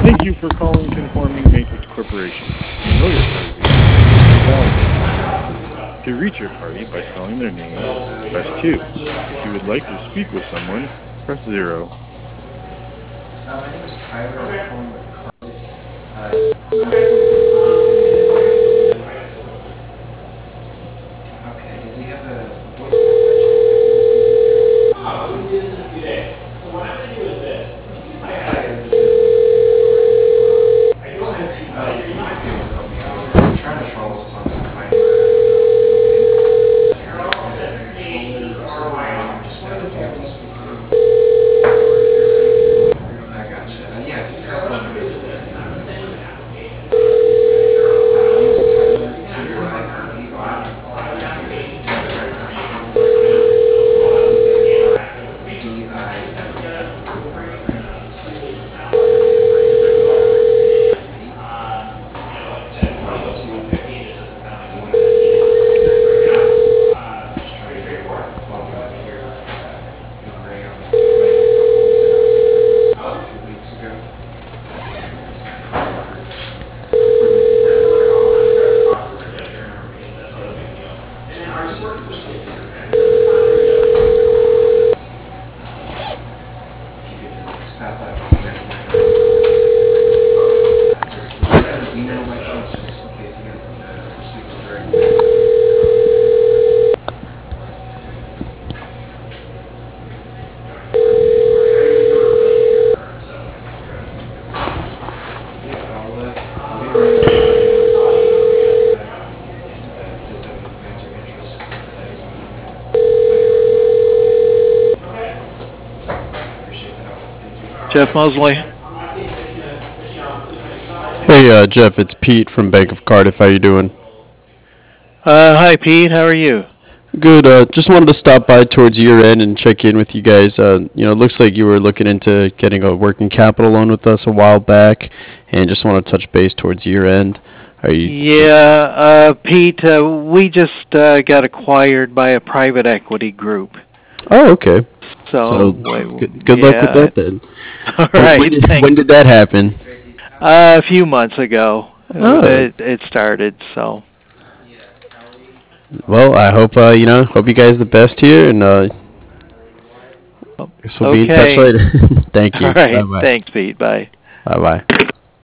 Thank you for calling Conforming Matrix Corporation. You know your party to reach your party by spelling their name, press 2. If you would like to speak with someone, press 0. My name is Tyler. I'm calling with okay, does he have a voicemail by chance I can listen to? We did this in a few days. So what I'm going to do is this. Hi, this is I don't have you might be able to help me out. I'm trying to follow up on some client I just wanted to be able to speak to him. I gotcha. Yeah, if you could help me with this. My name is Tyler, stop by his email by chance, just in case he hasn't received it directly. Yeah, I'll be right back. Just have an answer interest that is on I appreciate the help. Thank you. Jeff Mosley. Hey, Jeff, it's Pete from Bank of Cardiff. How you doing? Hi, Pete. How are you? Good. Just wanted to stop by towards year end and check in with you guys. It looks like you were looking into getting a working capital loan with us a while back, and just want to touch base towards year end. Are you? Yeah, Pete, we just got acquired by a private equity group. Oh, okay. So Good luck with that then. All right. When did that happen? A few months ago, Oh. it started. So. Well, I hope hope you guys the best here, and guess we'll be in touch later. Thank you. All right. Bye-bye. Thanks, Pete. Bye. Bye bye.